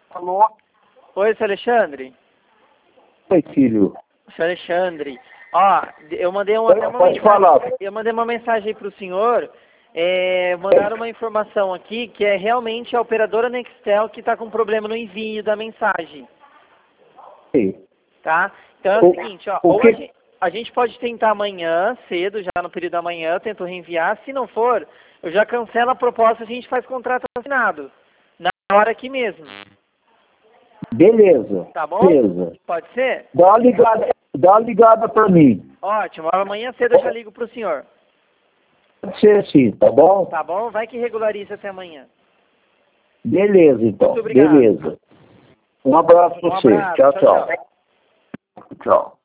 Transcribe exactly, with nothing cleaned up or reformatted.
Alô? Oi, seu Alexandre. Oi, filho. Seu Alexandre. Ó, eu mandei uma, Pode, até uma pode mensagem, falar. eu mandei uma mensagem aí pro senhor. É, mandaram uma informação aqui que é realmente a operadora Nextel que está com problema no envio da mensagem, Sim. tá? Então é o, O- seguinte, ó, o ou que- a gente, a gente pode tentar amanhã, cedo, já no período da manhã, eu tento reenviar. Se não for, eu já cancelo a proposta, a gente faz contrato assinado. Na hora aqui mesmo, Beleza. tá bom? Beleza. Pode ser? Dá uma ligada, dá uma ligada pra mim. Ótimo, amanhã cedo eu já ligo pro senhor. Pode ser assim, tá bom? Tá bom? Vai que regulariza até amanhã. Beleza, então. Muito obrigado. Beleza. Um abraço pra Um você. abraço. Tchau, Tchau, tchau. tchau. Tchau.